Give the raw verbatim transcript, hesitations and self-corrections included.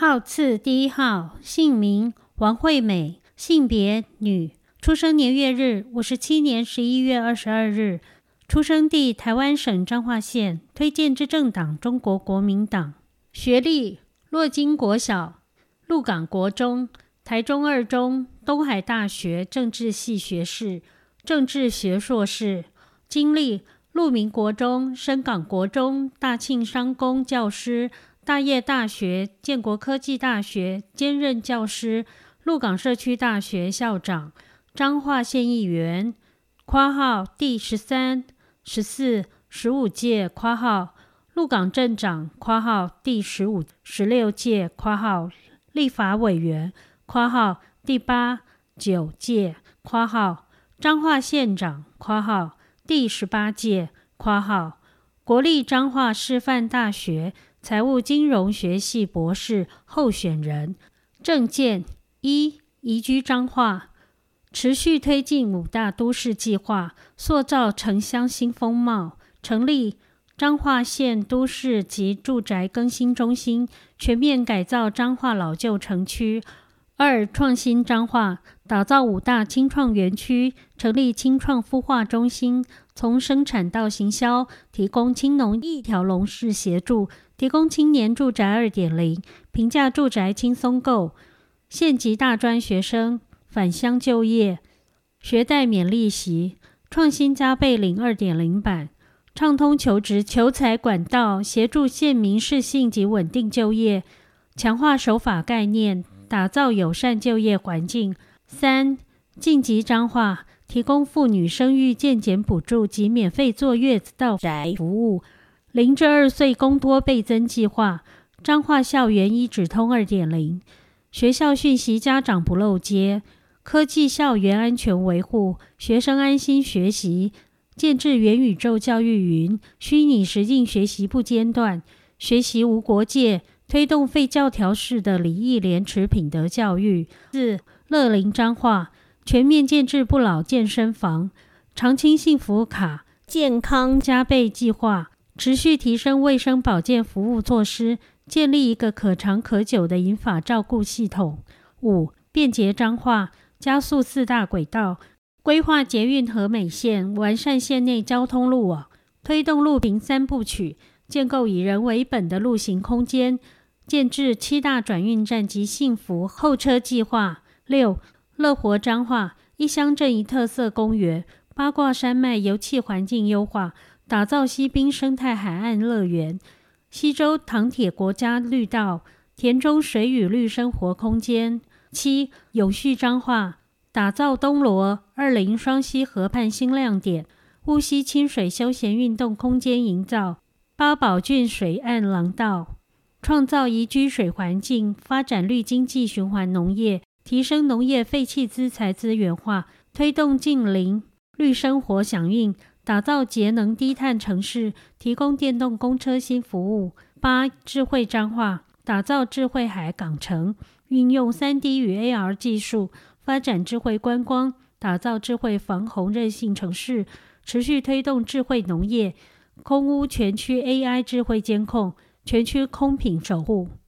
号次第一号，姓名王惠美，性别女，出生年月日五十七年十一月二十二日，出生地台湾省彰化县，推荐之政党中国国民党。学历洛金国小、鹿港国中、台中二中、东海大学政治系学士、政治学硕士。经历鹿鸣国中、深港国中、大庆商工教师、大业大学、建国科技大学兼任教师，鹿港社区大学校长，彰化县议员（括号第十三、十四、十五届）括号鹿港镇长（括号第十五、十六届）括号立法委员（括号第八、九届）括号彰化县长（括号第十八届）括号国立彰化师范大学财务金融学系博士候选人。政见一、移居彰化，持续推进五大都市计划，塑造城乡新风貌，成立彰化县都市及住宅更新中心，全面改造彰化老旧城区。二、创新彰化，打造五大青创园区，成立青创孵化中心，从生产到行销，提供青农一条龙式协助，提供青年住宅 二点零， 平价住宅轻松购，县级大专学生返乡就业，学贷免利息，创新加倍领 二点零 版，畅通求职求才管道，协助县民适性及稳定就业，强化守法概念，打造友善就业环境。三、晋级彰化，提供妇女生育健检补助及免费坐月子到宅服务。零至二岁公托倍增计划，彰化校园一指通 二点零， 学校讯息家长不漏接，科技校园安全维护，学生安心学习，建制元宇宙教育云，虚拟实境学习不间断，学习无国界，推动废教条式的礼义廉耻品德教育。四、乐龄彰化，全面建制不老健身房，长青幸福卡健康加倍计划，持续提升卫生保健服务措施，建立一个可长可久的银发照顾系统。五、便捷彰化，加速四大轨道，规划捷运和美线，完善县内交通路网，推动路平三部曲，建构以人为本的路行空间，建制七大转运站及幸福候车计划。六、乐活彰化，一乡镇一特色公园，八卦山脉油气环境优化，打造西滨生态海岸乐园，西周糖铁国家绿道，田中水与绿生活空间。七、永续彰化，打造东螺、二林双溪河畔新亮点，乌溪清水休闲运动空间营造，八宝郡水岸廊道，创造宜居水环境，发展绿经济循环农业，提升农业废弃资材资源化，推动近邻绿生活响应，打造节能低碳城市，提供电动公车新服务。八、智慧彰化，打造智慧海港城，运用 三 D 与 A R 技术，发展智慧观光，打造智慧防洪韧性城市，持续推动智慧农业，空污全区 A I 智慧监控，全区空品守护。